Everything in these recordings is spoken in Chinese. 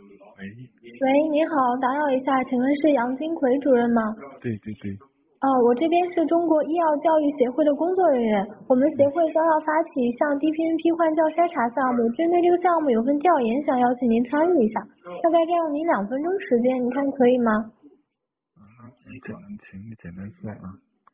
喂， 喂，你好，打扰一下，请问是杨金奎主任吗？ 对对对， 我这边是中国医药教育协会的工作人员，我们协会将要发起一项 DPNP 换教筛查项目，针对这个项目有份调研，想邀请您参与一下，大概占用您2分钟时间，你看可以吗？ 请你简单说啊。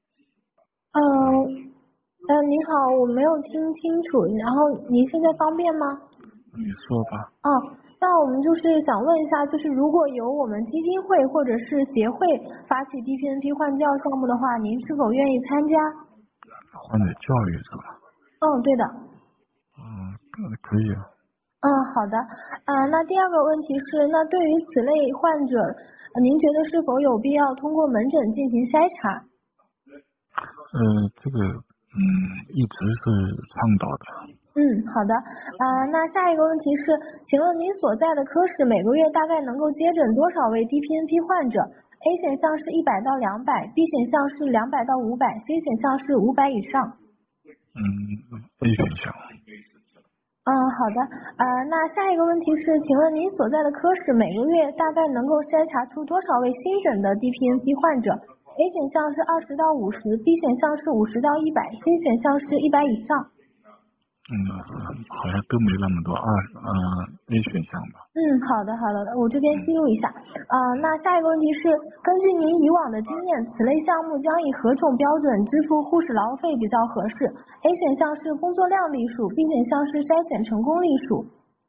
您好，我没有听清楚，然后您现在方便吗？ 你说吧。 那我们就是想问一下，就是如果由我们基金会或者是协会发起 DPNP 换教项目的话，您是否愿意参加？ 患者教育是吧？ 对的。 可以啊。 好的。那第二个问题是，那对于此类患者，您觉得是否有必要通过门诊进行筛查？ 这个一直是倡导的。 好的。那下一个问题是，请问您所在的科室每个月大概能够接诊多少位 DPNP 患者？A 选项是100到200，B 选项是200到500，C 选项是500以上。 A 选项。 好的。那下一个问题是，请问您所在的科室每个月大概能够筛查出多少位新诊的 DPNP 患者？A 选项是20到50，B 选项是50到100，C 选项是100以上。 好像都没那么多，A 选项吧。 好的，我这边记录一下。那下一个问题是，根据您以往的经验，此类项目将以何种标准支付护士劳费比较合适？A 选项是工作量例数，B 选项是筛选成功例数。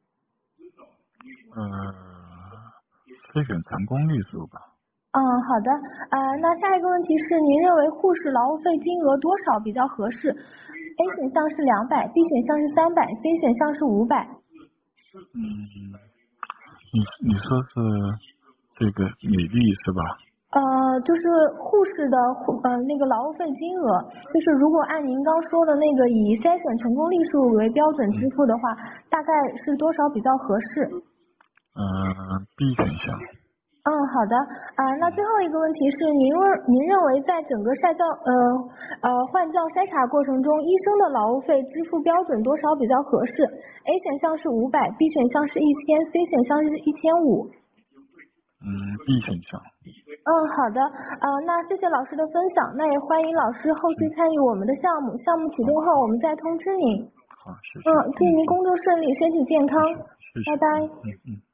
筛选成功例数吧。 好的。那下一个问题是，您认为护士劳费金额多少比较合适？A 选项是200，B 选项是300，C 选项是500。 你说是这个比例是吧？ 就是护士的那个劳务费金额，就是如果按您刚说的那个以筛选成功例数为标准支付的话，大概是多少比较合适 ？B 选项。 好的。那最后一个问题是，您认为在整个换教筛查过程中，医生的劳务费支付标准多少比较合适？A 选项是500，B 选项是1000，C 选项是1500。 B 选项。 好的。那谢谢老师的分享，那也欢迎老师后续参与我们的项目，项目启动后我们再通知您。 好，谢谢。 祝您工作顺利，身体健康。 谢谢。 拜拜。